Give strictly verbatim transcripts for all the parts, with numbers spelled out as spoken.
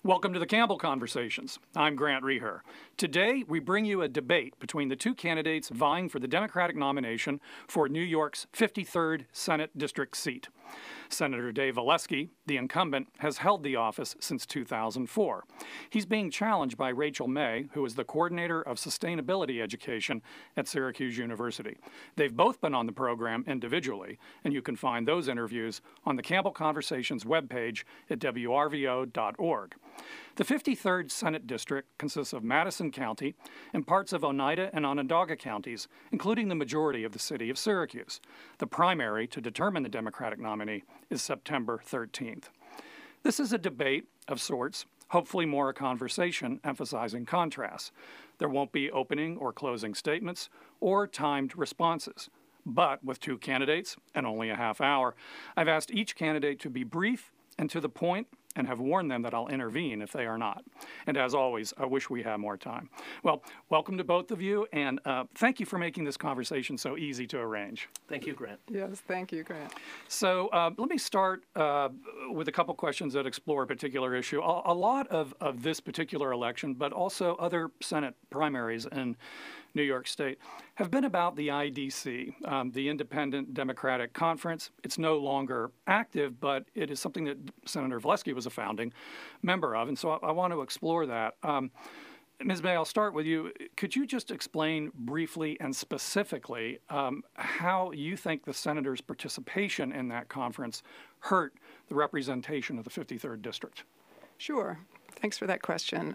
Welcome to the Campbell Conversations. I'm Grant Reher. Today, we bring you a debate between the two candidates vying for the Democratic nomination for New York's fifty-third Senate District seat. Senator Dave Volesky, the incumbent, has held the office since two thousand four. He's being challenged by Rachel May, who is the coordinator of sustainability education at Syracuse University. They've both been on the program individually, and you can find those interviews on the Campbell Conversations webpage at W R V O dot org. The fifty-third Senate District consists of Madison County and parts of Oneida and Onondaga counties, including the majority of the city of Syracuse. The primary to determine the Democratic nominee is September thirteenth. This is a debate of sorts, hopefully more a conversation emphasizing contrasts. There won't be opening or closing statements or timed responses. But with two candidates and only a half hour, I've asked each candidate to be brief and to the point, and have warned them that I'll intervene if they are not. And as always, I wish we had more time. Well, welcome to both of you, and uh, thank you for making this conversation so easy to arrange. Thank you, Grant. Yes, thank you, Grant. So uh, let me start uh, with a couple questions that explore a particular issue. A, a lot of, of this particular election, but also other Senate primaries in New York State, have been about the I D C, um, the Independent Democratic Conference. It's no longer active, but it is something that Senator Volesky was a founding member of, and so I, I want to explore that. Um, Miz May, I'll start with you. Could you just explain briefly and specifically um, how you think the senators' participation in that conference hurt the representation of the fifty-third District? Sure. Thanks for that question.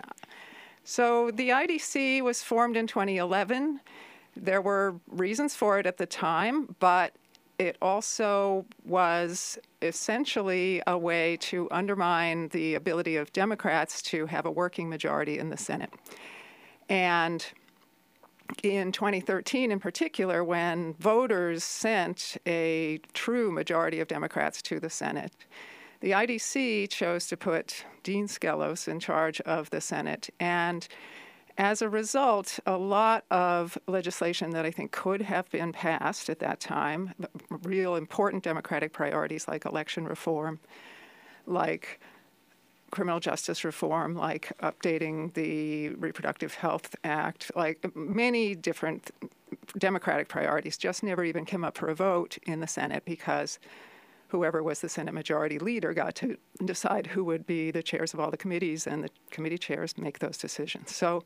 So the I D C was formed in twenty eleven. There were reasons for it at the time, but it also was essentially a way to undermine the ability of Democrats to have a working majority in the Senate. And in twenty thirteen, in particular, when voters sent a true majority of Democrats to the Senate, the I D C chose to put Dean Skelos in charge of the Senate. And as a result, a lot of legislation that I think could have been passed at that time, real important Democratic priorities like election reform, like criminal justice reform, like updating the Reproductive Health Act, like many different Democratic priorities just never even came up for a vote in the Senate because whoever was the Senate Majority Leader got to decide who would be the chairs of all the committees, and the committee chairs make those decisions. So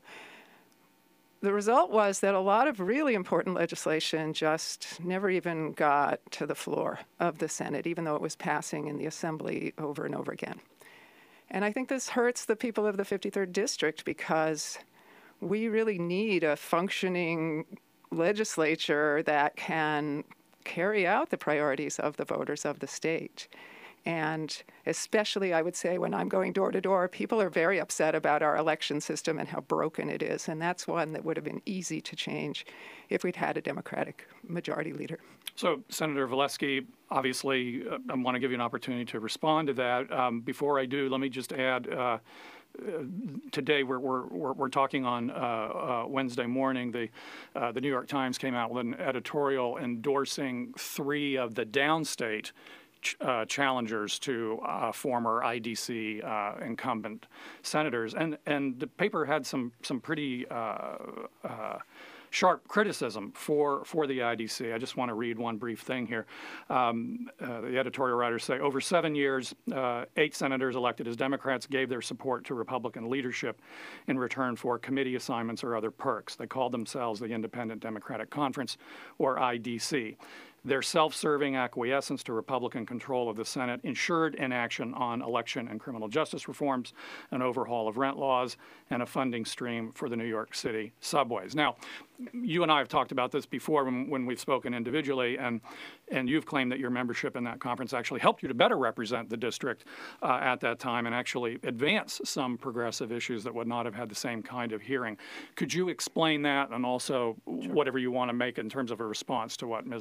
the result was that a lot of really important legislation just never even got to the floor of the Senate, even though it was passing in the Assembly over and over again. And I think this hurts the people of the fifty-third District because we really need a functioning legislature that can carry out the priorities of the voters of the state. And especially, I would say, when I'm going door to door, people are very upset about our election system and how broken it is. And that's one that would have been easy to change if we'd had a Democratic majority leader. So, Senator Volesky, obviously, uh, I want to give you an opportunity to respond to that. Um, before I do, let me just add, uh, Uh, today we're, we're, we're, we're talking on uh, uh, Wednesday morning. The, uh, the New York Times came out with an editorial endorsing three of the downstate ch- uh, challengers to uh, former I D C uh, incumbent senators. And, and the paper had some, some pretty uh, uh, sharp criticism for, for the I D C. I just want to read one brief thing here. Um, uh, the editorial writers say, over seven years, uh, eight senators elected as Democrats gave their support to Republican leadership in return for committee assignments or other perks. They called themselves the Independent Democratic Conference, or I D C. Their self-serving acquiescence to Republican control of the Senate ensured inaction on election and criminal justice reforms, an overhaul of rent laws, and a funding stream for the New York City subways. Now, you and I have talked about this before when, when we've spoken individually, and, and you've claimed that your membership in that conference actually helped you to better represent the district uh, at that time and actually advance some progressive issues that would not have had the same kind of hearing. Could you explain that and also sure. whatever you want to make in terms of a response to what Miz May has said?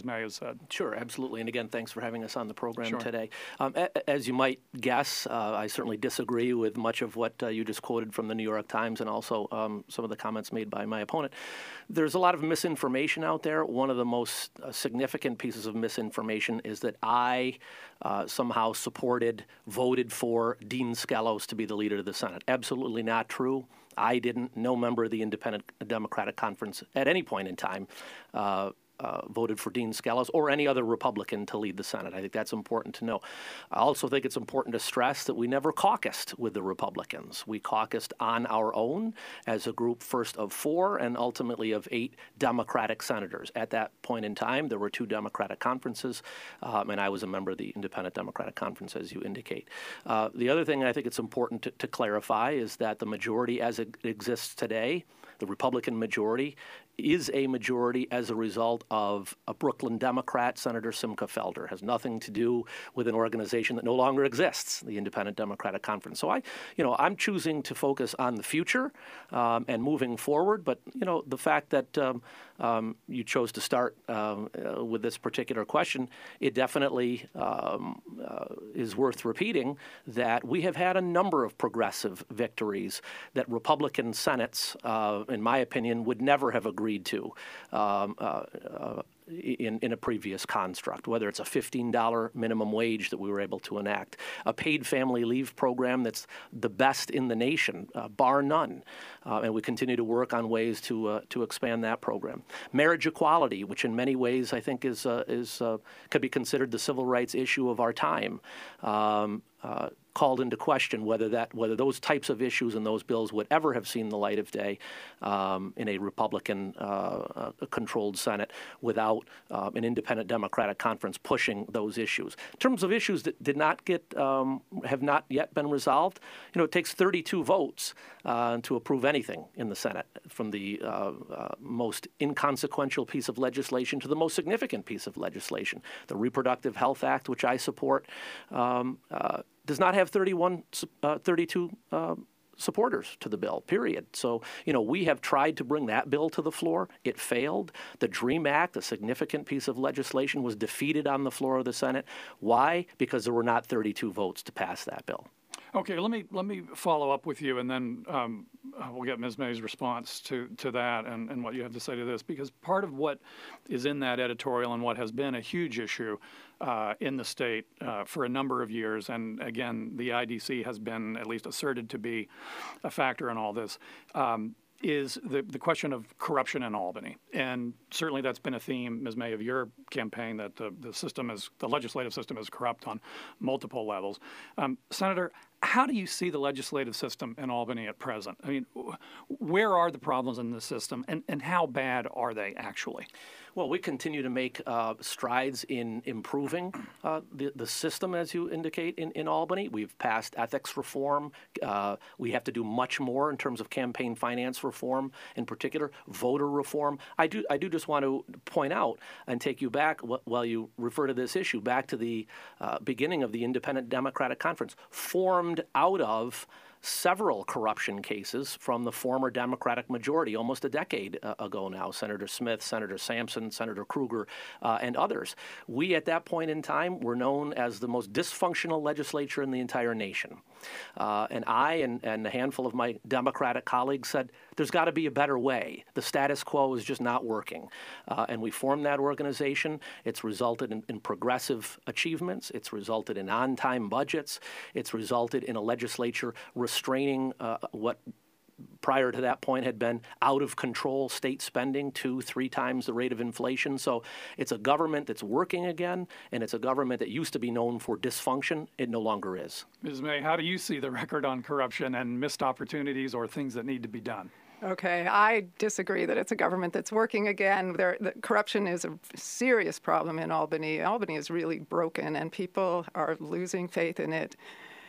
said. Sure, absolutely. And again, thanks for having us on the program Sure. today. Um, a- as you might guess, uh, I certainly disagree with much of what uh, you just quoted from the New York Times and also um, some of the comments made by my opponent. There's a lot of misinformation out there. One of the most uh, significant pieces of misinformation is that I uh, somehow supported, voted for Dean Skelos to be the leader of the Senate. Absolutely not true. I didn't. No member of the Independent Democratic Conference at any point in time uh, Uh, voted for Dean Skelos or any other Republican to lead the Senate. I think that's important to know. I also think it's important to stress that we never caucused with the Republicans. We caucused on our own as a group, first of four and ultimately of eight Democratic senators. At that point in time, there were two Democratic conferences, um, and I was a member of the Independent Democratic Conference, as you indicate. Uh, the other thing I think it's important to, to clarify is that the majority as it exists today, the Republican majority, is a majority as a result of a Brooklyn Democrat, Senator Simcha Felder. Has nothing to do with an organization that no longer exists, the Independent Democratic Conference. So I, you know, I'm choosing to focus on the future um, and moving forward. But you know, the fact that um, um, you chose to start um, uh, with this particular question, it definitely um, uh, is worth repeating that we have had a number of progressive victories that Republican Senates, uh, in my opinion, would never have agreed to um, uh, uh, in, in a previous construct, whether it's a fifteen dollar minimum wage that we were able to enact, a paid family leave program that's the best in the nation, uh, bar none, uh, and we continue to work on ways to uh, to expand that program. Marriage equality, which in many ways I think is uh, is uh, could be considered the civil rights issue of our time. Um, uh, called into question whether that whether those types of issues and those bills would ever have seen the light of day um, in a Republican uh, uh, controlled Senate without uh, an independent Democratic conference pushing those issues. In terms of issues that did not get um, have not yet been resolved, you know, it takes thirty-two votes uh, to approve anything in the Senate, from the uh, uh, most inconsequential piece of legislation to the most significant piece of legislation. The Reproductive Health Act, which I support, um, uh, does not have thirty-one, uh, thirty-two uh, supporters to the bill, period. So, you know, we have tried to bring that bill to the floor. It failed. The DREAM Act, a significant piece of legislation, was defeated on the floor of the Senate. Why? Because there were not thirty-two votes to pass that bill. Okay, let me let me follow up with you, and then um, we'll get Miz May's response to, to that and, and what you have to say to this, because part of what is in that editorial and what has been a huge issue uh, in the state uh, for a number of years, and again, the I D C has been at least asserted to be a factor in all this, um, is the, the question of corruption in Albany. And certainly that's been a theme, Miz May, of your campaign, that the, the system is, the legislative system is corrupt on multiple levels. Um, Senator, how do you see the legislative system in Albany at present? I mean, where are the problems in the system, and, and how bad are they actually? Well, we continue to make uh, strides in improving uh, the, the system, as you indicate, in, in Albany. We've passed ethics reform. Uh, we have to do much more in terms of campaign finance reform, in particular, voter reform. I do, I do just want to point out and take you back, while you refer to this issue, back to the uh, beginning of the Independent Democratic Conference, formed out of several corruption cases from the former Democratic majority almost a decade uh, ago now, Senator Smith, Senator Sampson, Senator Kruger, uh, and others. We, at that point in time, were known as the most dysfunctional legislature in the entire nation. Uh, and I and, and a handful of my Democratic colleagues said, there's got to be a better way. The status quo is just not working. Uh, and we formed that organization. It's resulted in, in progressive achievements. It's resulted in on-time budgets. It's resulted in a legislature restraining uh, what prior to that point had been out-of-control state spending, two, three times the rate of inflation. So it's a government that's working again, and it's a government that used to be known for dysfunction. It no longer is. Miz May, how do you see the record on corruption and missed opportunities or things that need to be done? Okay, I disagree that it's a government that's working again. There, the corruption is a serious problem in Albany. Albany is really broken, and people are losing faith in it.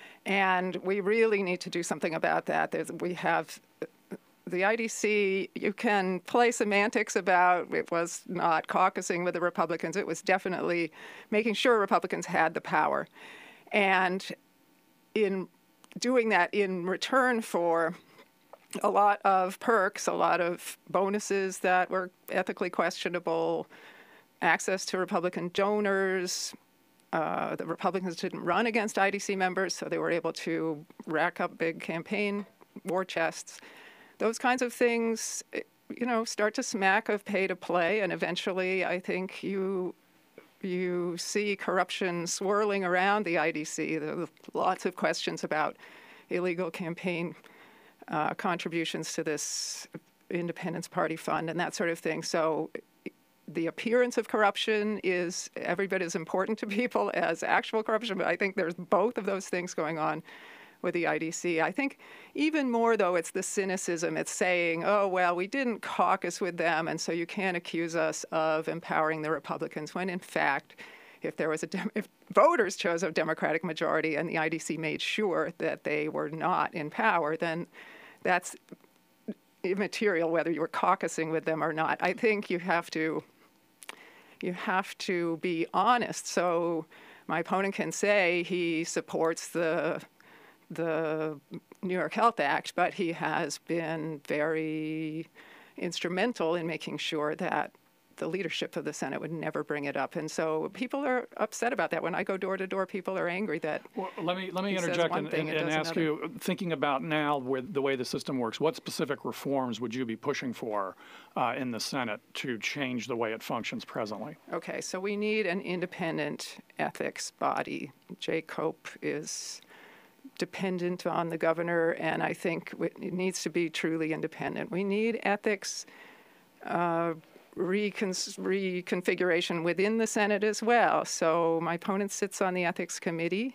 And we really need to do something about that. There's, we have the I D C, you can play semantics about it was not caucusing with the Republicans. It was definitely making sure Republicans had the power. And in doing that in return for a lot of perks, a lot of bonuses that were ethically questionable, access to Republican donors. Uh, the Republicans didn't run against I D C members, so they were able to rack up big campaign war chests. Those kinds of things, you know, start to smack of pay to play, and eventually I think you you see corruption swirling around the I D C. There are lots of questions about illegal campaign uh, contributions to this Independence Party fund and that sort of thing. So the appearance of corruption is every bit as important to people as actual corruption, but I think there's both of those things going on with the I D C. I think even more, though, it's the cynicism. It's saying, oh, well, we didn't caucus with them, and so you can't accuse us of empowering the Republicans, when in fact, if there was a dem- if voters chose a Democratic majority and the I D C made sure that they were not in power, then that's immaterial whether you were caucusing with them or not. I think you have to you have to be honest. So my opponent can say he supports the the New York Health Act, but he has been very instrumental in making sure that the leadership of the Senate would never bring it up. And so people are upset about that. When I go door to door, people are angry that Well, let me let me he says interject one and, thing and, and and does ask another. you, thinking about now with the way the system works, what specific reforms would you be pushing for uh, in the Senate to change the way it functions presently? Okay, so we need an independent ethics body. Jay Cope is dependent on the governor, and I think it needs to be truly independent. We need ethics uh, recon- reconfiguration within the Senate as well. So my opponent sits on the ethics committee,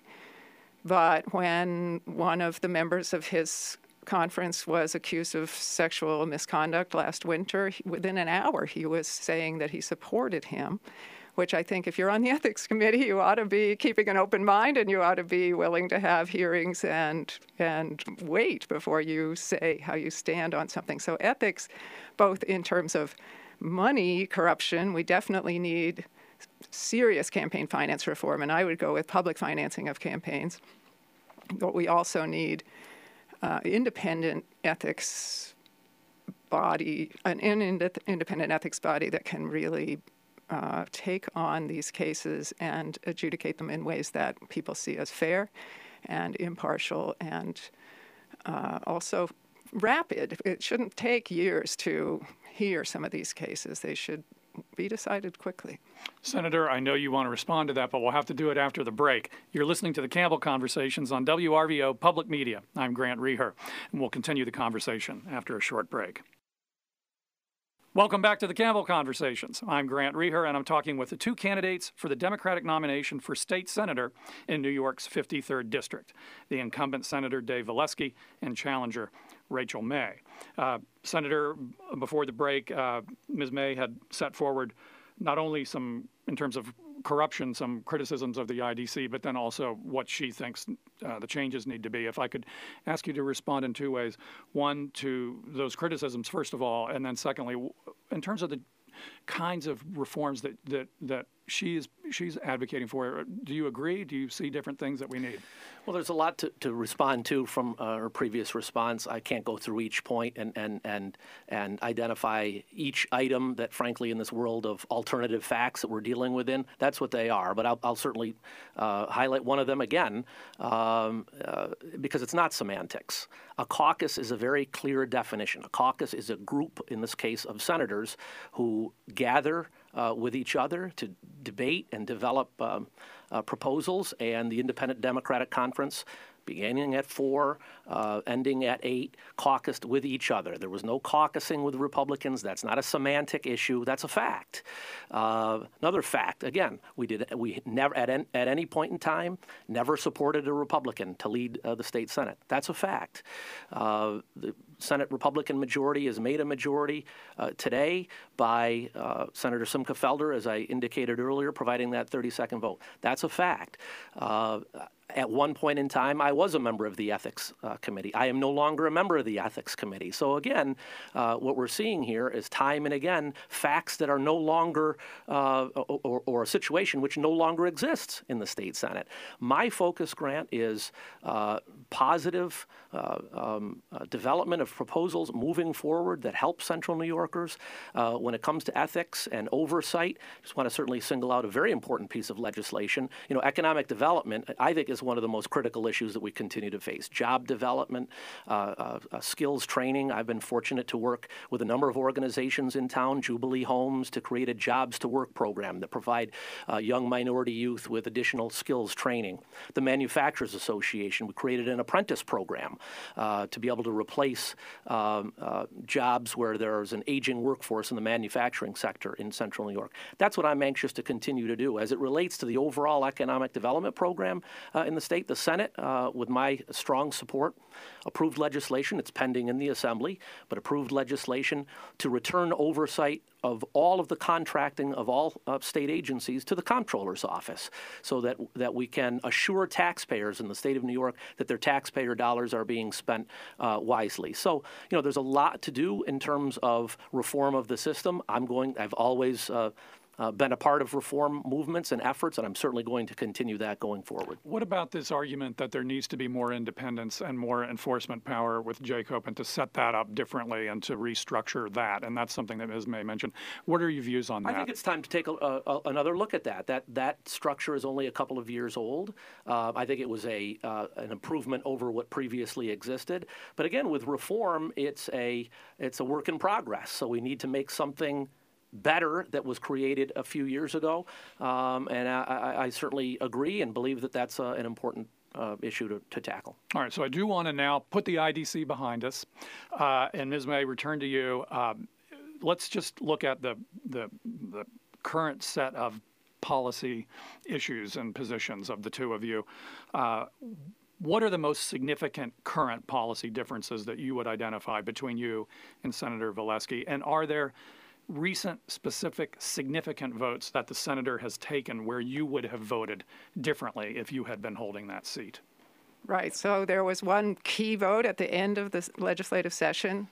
but when one of the members of his conference was accused of sexual misconduct last winter, he, within an hour he was saying that he supported him, which I think if you're on the ethics committee, you ought to be keeping an open mind and you ought to be willing to have hearings and and wait before you say how you stand on something. So ethics, both in terms of money corruption, we definitely need serious campaign finance reform, and I would go with public financing of campaigns. But we also need uh, independent ethics body, an independent ethics body that can really Uh, take on these cases and adjudicate them in ways that people see as fair and impartial and uh, also rapid. It shouldn't take years to hear some of these cases. They should be decided quickly. Senator, I know you want to respond to that, but we'll have to do it after the break. You're listening to the Campbell Conversations on W R V O Public Media. I'm Grant Reher, and we'll continue the conversation after a short break. Welcome back to the Campbell Conversations. I'm Grant Reher, and I'm talking with the two candidates for the Democratic nomination for state senator in New York's fifty-third District, the incumbent Senator Dave Volesky and challenger Rachel May. Uh, Senator, before the break, uh, Miz May had set forward not only some, in terms of corruption, some criticisms of the I D C, but then also what she thinks uh, the changes need to be. If I could ask you to respond in two ways. One, to those criticisms, first of all, and then secondly, in terms of the kinds of reforms that, that, that she's, she's advocating for. Do you agree? Do you see different things that we need? Well, there's a lot to, to respond to from uh, her previous response. I can't go through each point and, and, and, and identify each item that, frankly, in this world of alternative facts that we're dealing with in, that's what they are. But I'll, I'll certainly uh, highlight one of them again um, uh, because it's not semantics. A caucus is a very clear definition. A caucus is a group, in this case, of senators who gather uh, with each other to debate and develop um, uh, proposals, and the Independent Democratic Conference, beginning at four, uh, ending at eight, caucused with each other. There was no caucusing with Republicans. That's not a semantic issue. That's a fact. Uh, another fact, again, we did we never at, en, at any point in time never supported a Republican to lead uh, the state Senate. That's a fact. Uh, the Senate Republican majority is made a majority uh, today by uh, Senator Simcha Felder, as I indicated earlier, providing that thirty-second vote. That's a fact. Uh, At one point in time, I was a member of the Ethics uh, Committee. I am no longer a member of the Ethics Committee. So again, uh, what we're seeing here is time and again facts that are no longer, uh, or, or a situation which no longer exists in the state Senate. My focus, Grant, is uh, positive uh, um, uh, development of proposals moving forward that help Central New Yorkers. Uh, when it comes to ethics and oversight, just want to certainly single out a very important piece of legislation. You know, economic development, I think, is one of the most critical issues that we continue to face. Job development, uh, uh, uh, skills training. I've been fortunate to work with a number of organizations in town, Jubilee Homes, to create a Jobs to Work program that provide uh, young minority youth with additional skills training. The Manufacturers Association, we created an apprentice program uh, to be able to replace um, uh, jobs where there's an aging workforce in the manufacturing sector in Central New York. That's what I'm anxious to continue to do. As it relates to the overall economic development program uh, in the state, the Senate, uh, with my strong support, approved legislation. It's pending in the Assembly, but approved legislation to return oversight of all of the contracting of all uh, state agencies to the Comptroller's office, so that that we can assure taxpayers in the state of New York that their taxpayer dollars are being spent uh, wisely. So, you know, there's a lot to do in terms of reform of the system. I'm going. I've always uh, Uh, been a part of reform movements and efforts, and I'm certainly going to continue that going forward. What about this argument that there needs to be more independence and more enforcement power with J COPE, and to set that up differently and to restructure that? And that's something that Miz May mentioned. What are your views on that? I think it's time to take a, a, another look at that. That that structure is only a couple of years old. Uh, I think it was a uh, an improvement over what previously existed. But again, with reform, it's a it's a work in progress. So we need to make something better that was created a few years ago, um, and I, I certainly agree and believe that that's uh, an important uh, issue to, to tackle. All right, so I do want to now put the I D C behind us, uh, and Miz May, return to you. Um, let's just look at the, the the current set of policy issues and positions of the two of you. Uh, What are the most significant current policy differences that you would identify between you and Senator Valesky, and are there recent specific significant votes that the senator has taken where you would have voted differently if you had been holding that seat? Right. So there was one key vote at the end of the legislative session.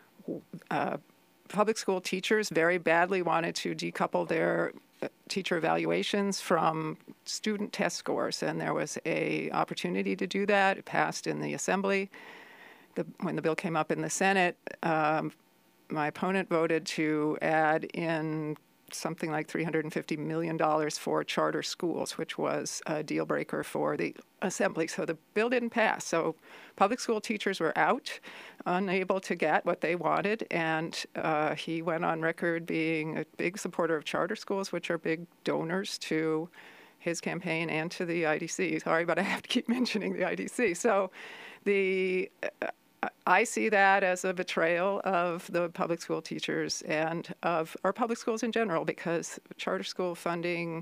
Uh, public school teachers very badly wanted to decouple their teacher evaluations from student test scores, and there was a opportunity to do that. It passed in the Assembly. The, when the bill came up in the Senate, um, my opponent voted to add in something like three hundred fifty million dollars for charter schools, which was a deal breaker for the Assembly. So the bill didn't pass. So public school teachers were out, unable to get what they wanted, and uh, he went on record being a big supporter of charter schools, which are big donors to his campaign and to the I D C. Sorry, but I have to keep mentioning the I D C. So the uh, I see that as a betrayal of the public school teachers and of our public schools in general, because charter school funding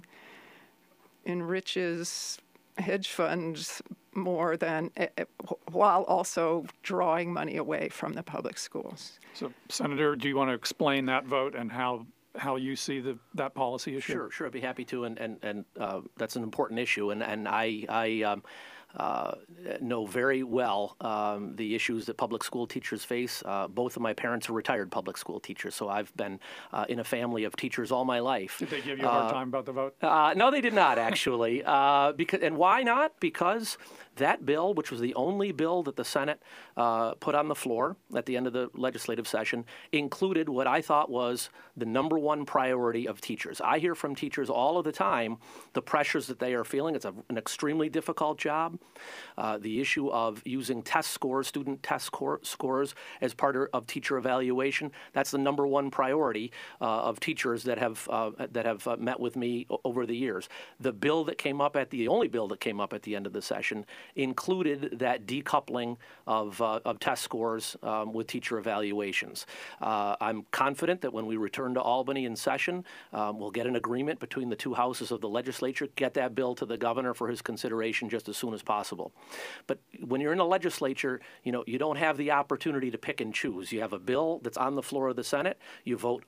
enriches hedge funds more than, while also drawing money away from the public schools. So, Senator, do you want to explain that vote and how how you see the that policy issue? Sure, sure, I'd be happy to, and and and uh, that's an important issue, and and I I. Um, Uh, know very well um, the issues that public school teachers face. Uh, both of my parents are retired public school teachers, so I've been uh, in a family of teachers all my life. Did they give you a hard uh, time about the vote? Uh, no, they did not, actually. uh, because, and why not? Because that bill, which was the only bill that the Senate uh, put on the floor at the end of the legislative session, included what I thought was the number one priority of teachers. I hear from teachers all of the time the pressures that they are feeling. It's a, an extremely difficult job. Uh, the issue of using test scores, student test score, scores, as part of teacher evaluation, that's the number one priority uh, of teachers that have uh, that have uh, met with me over the years. The bill that came up at the, the only bill that came up at the end of the session included that decoupling of, uh, of test scores um, with teacher evaluations. Uh, I'm confident that when we return to Albany in session, um, we'll get an agreement between the two houses of the legislature, get that bill to the governor for his consideration just as soon as possible. But when you're in a legislature, you know, you don't have the opportunity to pick and choose. You have a bill that's on the floor of the Senate, you vote up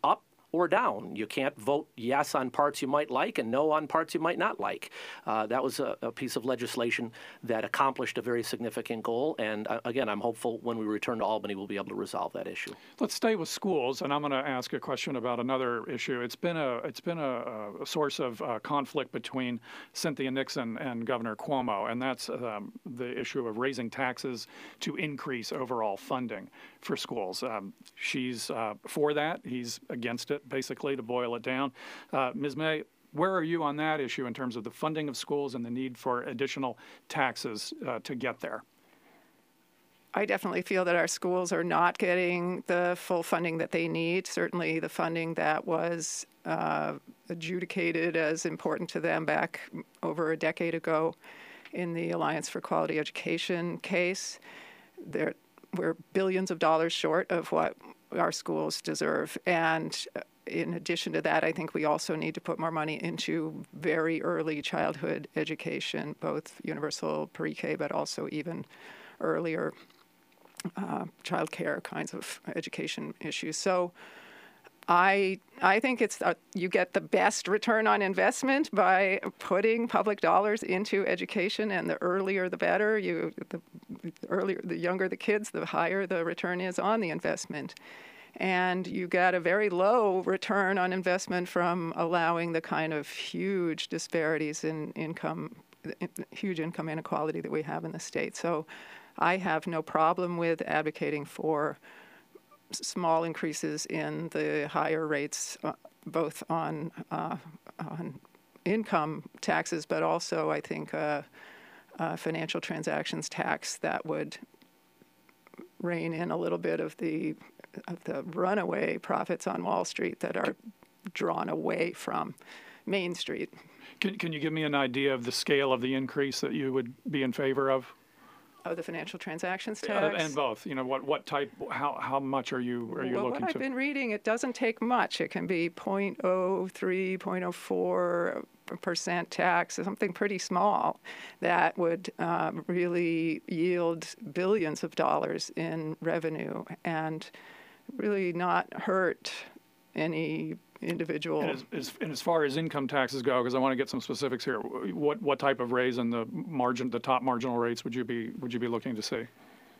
or down. You can't vote yes on parts you might like and no on parts you might not like. Uh, that was a, a piece of legislation that accomplished a very significant goal. And uh, again, I'm hopeful when we return to Albany, we'll be able to resolve that issue. Let's stay with schools, and I'm going to ask a question about another issue. It's been a it's been a, a source of uh, conflict between Cynthia Nixon and Governor Cuomo, and that's um, the issue of raising taxes to increase overall funding for schools. Um, she's uh, for that. He's against it, basically, to boil it down. Uh, Miz May, where are you on that issue in terms of the funding of schools and the need for additional taxes uh, to get there? I definitely feel that our schools are not getting the full funding that they need. Certainly the funding that was uh, adjudicated as important to them back over a decade ago in the Alliance for Quality Education case. There, we're billions of dollars short of what our schools deserve. And in addition to that, I think we also need to put more money into very early childhood education, both universal pre-K, but also even earlier uh, child care kinds of education issues. So I I think it's uh, you get the best return on investment by putting public dollars into education, and the earlier the better. You the earlier the younger the kids, the higher the return is on the investment. And you got a very low return on investment from allowing the kind of huge disparities in income, huge income inequality that we have in the state. So I have no problem with advocating for small increases in the higher rates, uh, both on uh, on income taxes, but also I think uh, uh, financial transactions tax that would rein in a little bit of the of the runaway profits on Wall Street that are drawn away from Main Street. Can, can you give me an idea of the scale of the increase that you would be in favor of? Of the financial transactions Uh, tax? and both. You know, what, what type, how, how much are you, are you well, looking what to? I've been reading, it doesn't take much. It can be zero point zero three, zero point zero four percent tax, something pretty small that would um, really yield billions of dollars in revenue and really not hurt any individual. And as, as, and as far as income taxes go, because I want to get some specifics here, what, what type of raise in the margin, the top marginal rates would you be, would you be looking to see?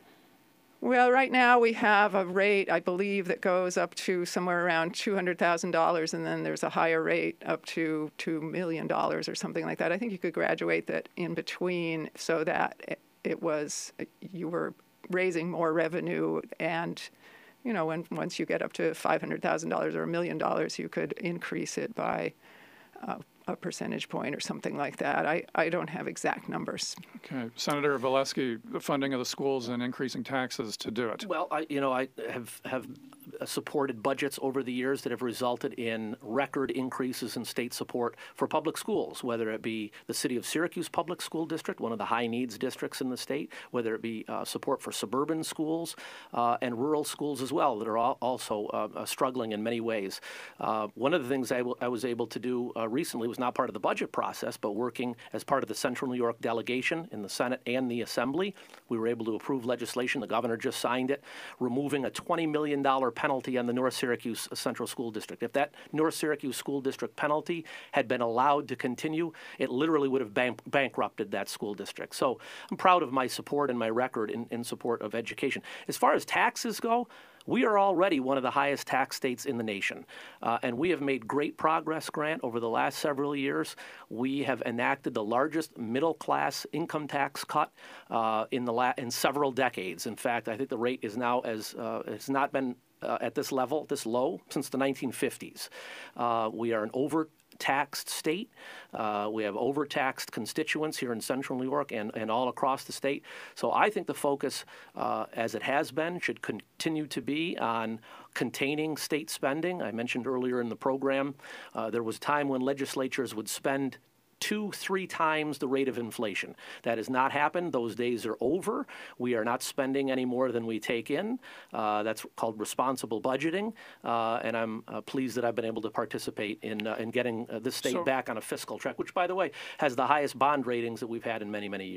Well, right now we have a rate, I believe, that goes up to somewhere around two hundred thousand dollars, and then there's a higher rate up to two million dollars or something like that. I think you could graduate that in between so that it, it was, you were raising more revenue, and, you know, when once you get up to five hundred thousand dollars or a million dollars, you could increase it by uh, a percentage point or something like that. I, I don't have exact numbers. Okay. Senator Valesky, the funding of the schools and increasing taxes to do it. Well, I, you know, I have, have supported budgets over the years that have resulted in record increases in state support for public schools, whether it be the City of Syracuse Public School District, one of the high-needs districts in the state, whether it be uh, support for suburban schools uh, and rural schools as well that are all also uh, struggling in many ways. Uh, one of the things I, w- I was able to do uh, recently was not part of the budget process, but working as part of the Central New York delegation in the Senate and the Assembly. We were able to approve legislation. The governor just signed it, removing a twenty million dollars penalty on the North Syracuse Central School District. If that North Syracuse School District penalty had been allowed to continue, it literally would have bank- bankrupted that school district. So I'm proud of my support and my record in, in support of education. As far as taxes go, we are already one of the highest tax states in the nation, uh, and we have made great progress, Grant, over the last several years. We have enacted the largest middle-class income tax cut uh, in the la- in several decades. In fact, I think the rate is now as uh, it's not been uh, at this level, this low, since the nineteen fifties. Uh, we are an over taxed state. Uh, we have overtaxed constituents here in central New York and, and all across the state. So I think the focus, uh, as it has been, should continue to be on containing state spending. I mentioned earlier in the program, uh, there was a time when legislatures would spend two, three times the rate of inflation. That has not happened. Those days are over. We are not spending any more than we take in. Uh, that's called responsible budgeting, uh, and I'm uh, pleased that I've been able to participate in uh, in getting uh, this state So- back on a fiscal track, which, by the way, has the highest bond ratings that we've had in many, many years.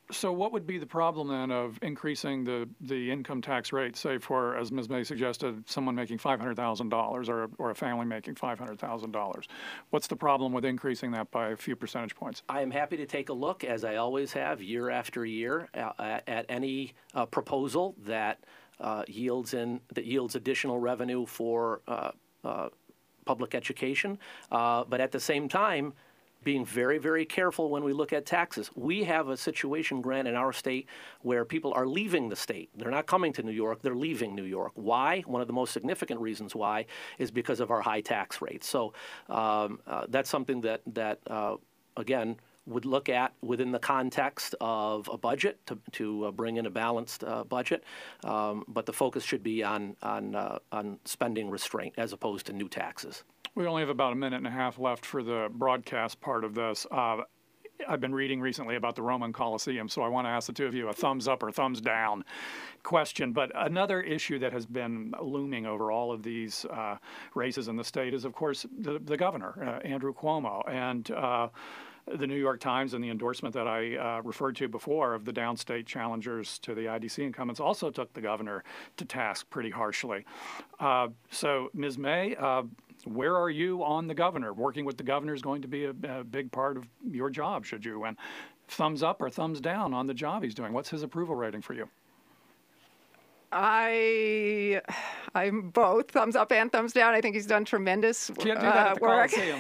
So what would be the problem then of increasing the, the income tax rate, say for, as Miz May suggested, someone making five hundred thousand dollars or, or a family making five hundred thousand dollars? What's the problem with increasing that by a few percentage points? I am happy to take a look, as I always have, year after year, at, at any uh, proposal that uh, yields in that yields additional revenue for uh, uh, public education. Uh, but at the same time, being very, very careful when we look at taxes. We have a situation, Grant, in our state where people are leaving the state. They're not coming to New York, they're leaving New York. Why? One of the most significant reasons why is because of our high tax rates. So um, uh, that's something that, that uh, again, would look at within the context of a budget to, to uh, bring in a balanced uh, budget. Um, but the focus should be on, on, uh, on spending restraint as opposed to new taxes. We only have about a minute and a half left for the broadcast part of this. Uh, I've been reading recently about the Roman Colosseum, so I want to ask the two of you a thumbs up or thumbs down question. But another issue that has been looming over all of these uh, races in the state is, of course, the, the governor, uh, Andrew Cuomo. And uh, the New York Times and the endorsement that I uh, referred to before of the downstate challengers to the I D C incumbents also took the governor to task pretty harshly. Uh, so, Miz May, uh, where are you on the governor? Working with the governor is going to be a, a big part of your job, should you win. Thumbs up or thumbs down on the job he's doing? What's his approval rating for you? I, I'm both thumbs up and thumbs down. I think he's done tremendous Can't do that uh, at the work. Coliseum.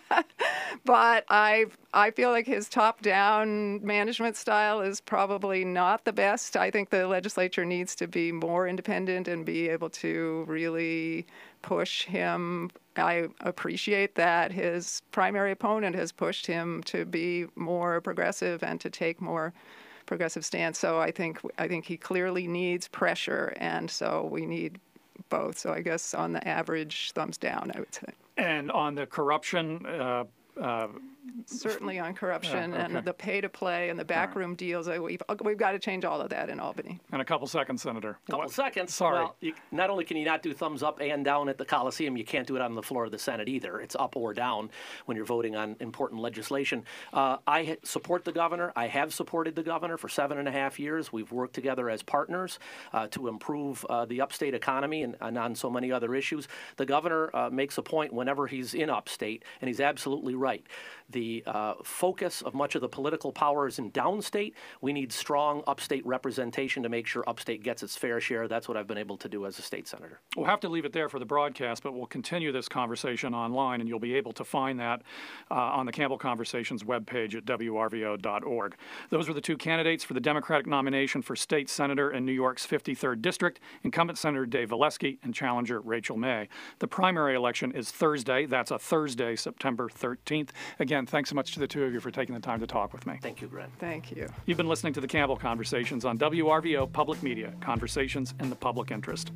But I, I feel like his top-down management style is probably not the best. I think the legislature needs to be more independent and be able to really push him. I appreciate that his primary opponent has pushed him to be more progressive and to take more progressive stance. So I think I think he clearly needs pressure, and so we need both. So I guess on the average, thumbs down, I would say. And on the corruption, uh, uh, certainly on corruption Yeah, okay. and the pay-to-play and the backroom deals. I- We've we've got to change all of that in Albany. in a couple seconds, Senator. Couple What- seconds. Sorry. Well, you, not only can you not do thumbs up and down at the Coliseum, you can't do it on the floor of the Senate either. It's up or down when you're voting on important legislation. Uh, I ha- support the governor. I have supported the governor for seven and a half years. We've worked together as partners uh, to improve uh, the upstate economy and, and on so many other issues. The governor uh, makes a point whenever he's in upstate, and he's absolutely right. The uh, focus of much of the political power is in downstate. We need strong upstate representation to make sure upstate gets its fair share. That's what I've been able to do as a state senator. We'll have to leave it there for the broadcast, but we'll continue this conversation online, and you'll be able to find that uh, on the Campbell Conversations webpage at W R V O dot org. Those were the two candidates for the Democratic nomination for state senator in New York's fifty-third District, incumbent Senator Dave Valesky and challenger Rachel May. The primary election is Thursday. That's a Thursday, September thirteenth. Again, thanks so much to the two of you for taking the time to talk with me. Thank you, Grant. Thank you. You've been listening to the Campbell Conversations on W R V O Public Media, conversations in the public interest.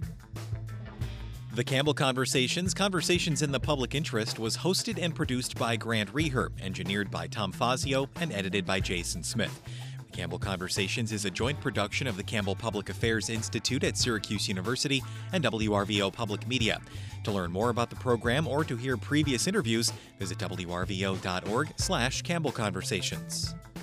The Campbell Conversations, Conversations in the Public Interest, was hosted and produced by Grant Reher, engineered by Tom Fazio, and edited by Jason Smith. The Campbell Conversations is a joint production of the Campbell Public Affairs Institute at Syracuse University and W R V O Public Media. To learn more about the program or to hear previous interviews, visit W R V O dot org slash Campbell Conversations.